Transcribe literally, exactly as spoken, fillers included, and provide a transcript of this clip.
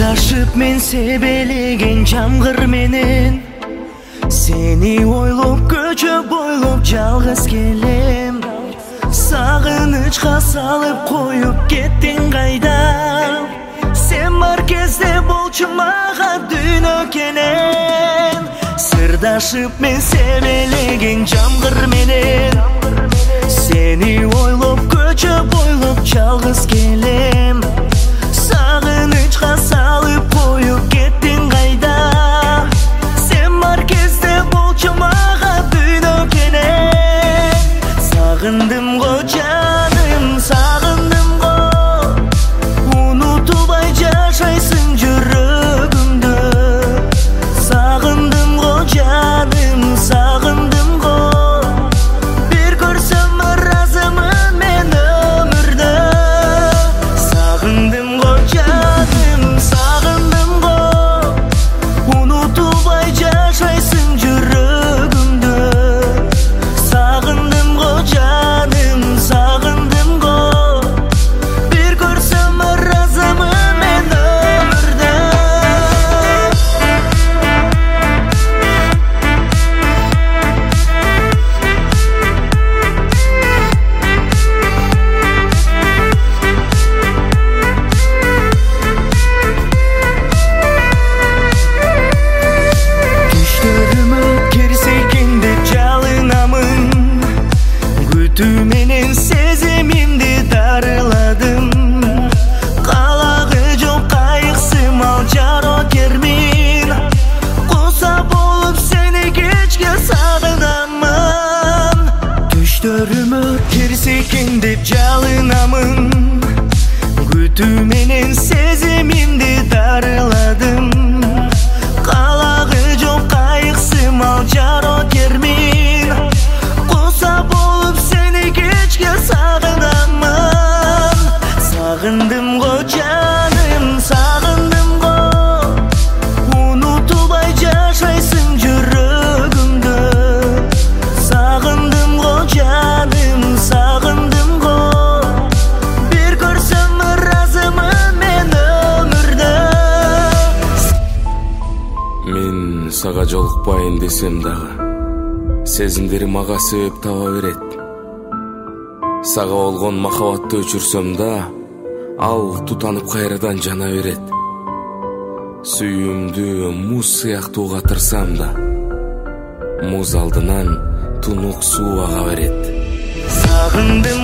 Сырдашып мен себелеген жамгыр менен, сени ойлоп көчө бойлоп жалгыз келем. Сагынычка салып коюп кеттиң кайда? Сен бар кезде болчу мага дүйнө кенен. Сырдашып мен себелеген жамгыр менен, сени ойлоп көчө бойлоп жалгыз келем. Сагынычка салып коюп кеттиң кайда? Сен бар кезде болчу мага дүйнө кенен. Сагындым го жаным, сагындым го, унутубай жашайсың жүрөгүмдө. Сагындым го жаным, сагындым го, бир көрсөм ыраазымын мен өмүрдө. Сагындым го жаным, сагындым го, унутубай жашайсың жүрөгүмдө. Сагындым го жаным, сагындым го, бир көрсөм ыраазымын мен өмүрдө. Түштөрүмө керсекин деп жалынамын, күтүү менен сезимимди дарыладым. Калагы жок кайыксымал жарокермин, куса болуп сени кечке сагынамын. Түштөрүмө керсекин деп жалынамын, күтүү менен сезимимди дарыладым. Калагы жок кайыксымал жарокермин, куса болуп сени кечке сагынамын. Сагындым го жаным, сагындым го, унутубай жашайсың жүрөгүмдө. Сагындым го жаным, сагындым го, бир көрсөм ыраазымын мен өмүрдө. Мен сага жолукпайын десем дагы, сезимдерим мага себеп таба берет. Сага болгон махабатты өчүрсөм да, ал тутанып кайрадан жана берет. Сүйүүмдү муз сыяктуу катырсам да, муз алдынан тунук суу ага берет. Сагындым